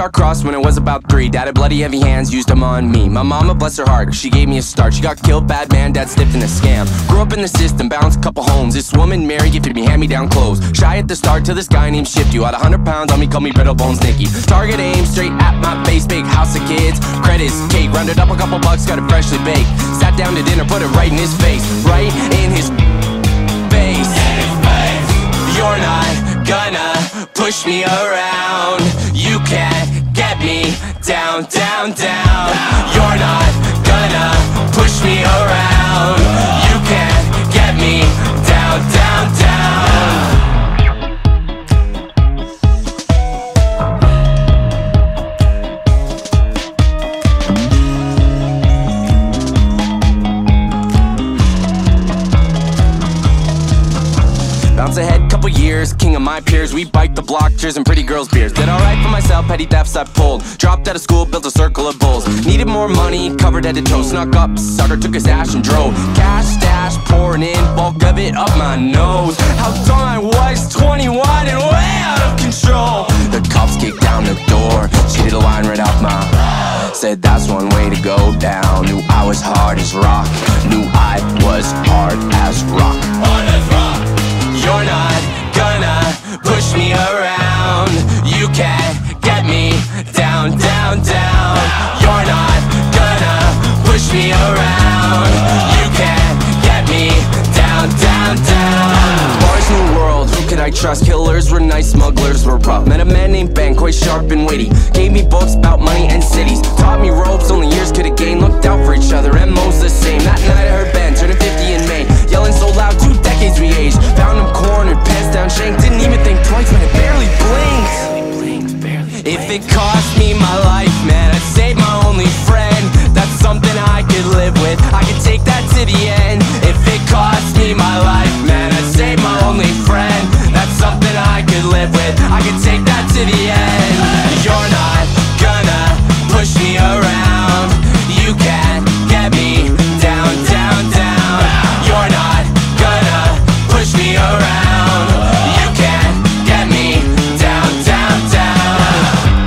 star-crossed when I was about 3. Dad had bloody heavy hands, used them on me. My mama, bless her heart, she gave me a start. She got killed, bad man, dad slipped in a scam. Grew up in the system, bounced a couple homes. This woman, Mary, gifted me hand-me-down clothes. Shy at the start till this guy named Shift. You had 100 pounds on me, called me Brittle Bones Nicky. Target aim, straight at my face. Big house of kids, credits, cake. Rounded up a couple bucks, got it freshly baked. Sat down to dinner, put it right in his face. Right in his face. You're not gonna push me around. You can't get me down, down, down. You're not gonna push me around. You can't get me down, down, down. Bounce ahead, couple years, king of my peers. We bike the block, cheers and pretty girls' beers. Did alright for myself, petty thefts I pulled. Dropped out of school, built a circle of bulls. Needed more money, covered head to toe. Snuck up, sucker took his ash and drove. Cash stash pouring in, bulk of it up my nose. How dumb I was, 21 and way out of control. The cops kicked down the door, she did a line right out my mouth. Said that's one way to go down. Knew I was hard as rock. Knew I was hard as rock. Hard as rock. You're not gonna push me around. You can't get me down, down, down. You're not gonna push me around. You can't get me down, down, down. Bars New World, who could I trust? Killers were nice, smugglers were rough. Met a man named Ben, quite sharp and witty. Gave me books about money and cities. Taught me ropes, only years could have gained. Looked out for each other, MO's the same. That night I heard Ben, turning 50 in May. Yelling so loud, 2 decades we aged. Found him cornered, pants down, shanked. Didn't even think twice, man, it barely blinked. If it cost me my life, man, I'd save my only friend. That's something I could live with, I could take that to the end. If it cost me my life, man, I'd save my only friend. That's something I could live with, I could take that to the end. You're not gonna push me around. You can't get me down, down, down. You're not gonna push me around. You can't get me down, down, down.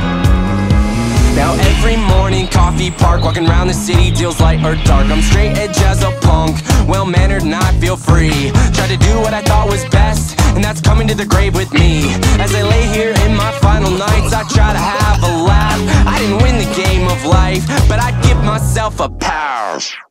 Now every morning, Coffee Park, walking around the city, deals light or dark. I'm straight edge as a punk, well-mannered and I feel free. Try to do what I thought was best, and that's coming to the grave with me. As I lay here in my final nights, I try to have a laugh. I didn't win the game of life, but I give myself a pass.